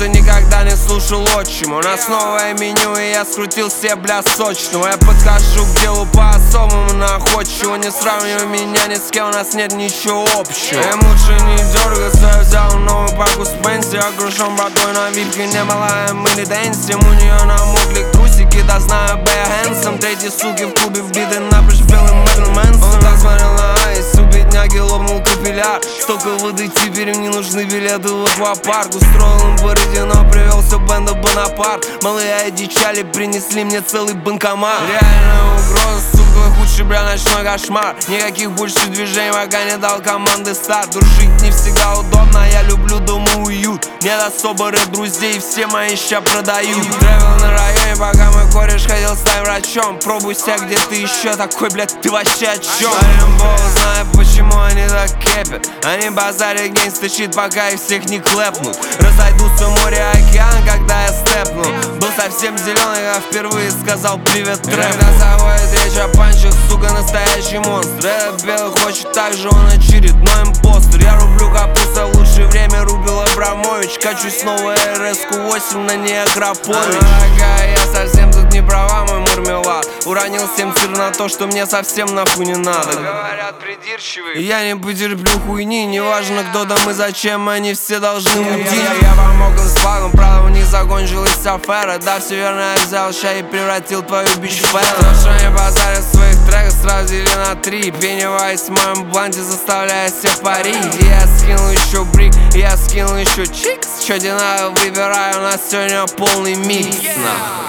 просто никогда не слушал отчима. У нас новое меню, и я скрутил себе, бля, сочного. Я подхожу к делу по-особому находчиво. Не сравнивай меня ни с кем, у нас нет ничего общего. Им лучше не дергаться, я взял новую паку с Пенси. Окружен братвой на випке, не малая, мы не дэнсим. У нее намокли трусики, да знаю, Бэя Хэнсом. Третьи суки в клубе вбиты напрочь белым Мэрлин Мэнсом. Он так смотрел на айс, у бедняги лопнул капилляр. Столько воды, теперь им не нужны билеты в аквапарк. Устроил им париди, но привел все бенда Бонапарт. Малые одичали, принесли мне целый банкомат. Реальная угроза, сука, худший, бля, ночной кошмар. Никаких больше движений, пока не дал команды старт. Дружить не всегда удобно, я люблю дома уют. Нет особо рэп-друзей, все мои ща продают. Тревел на районе, пока мой кореш ходил стать врачом. Пробуй себя, где ты еще такой, блядь, ты вообще о чем? Бог знает, почему они так кепят. Они базарят гейнстащит, пока их всех не клепнут. Разойдутся море, океан, когда я степну. Был совсем зеленый, я впервые сказал привет трэп. Когда заходит речь о панчах, сука, настоящий монстр. Этот белый хочет так же, он очередной импостер. Я рублю капуста, в лучшее время рубил Абрамович. Качусь снова РС-ку 8 на ней Акропович. Дорогая, я совсем тут не права, мой мармелад. Уронил 7 цифр на то, что мне совсем нахуй не надо. Говорят, придирчивый. Я не потерплю хуйни, неважно кто там и зачем, они все должны уйти. Я помог им с флагом, правда у них закончилась афера. Да, все верно, я взял ща и превратил твою бич в фэн. Хорошо не базарят в своих треках, сразу дели на 3. Пеннивайз в моем бланте заставляет всех парить. Я скинул еще брик, я скинул еще чикс. Чё тебе надо, выбираю, у нас сегодня полный микс.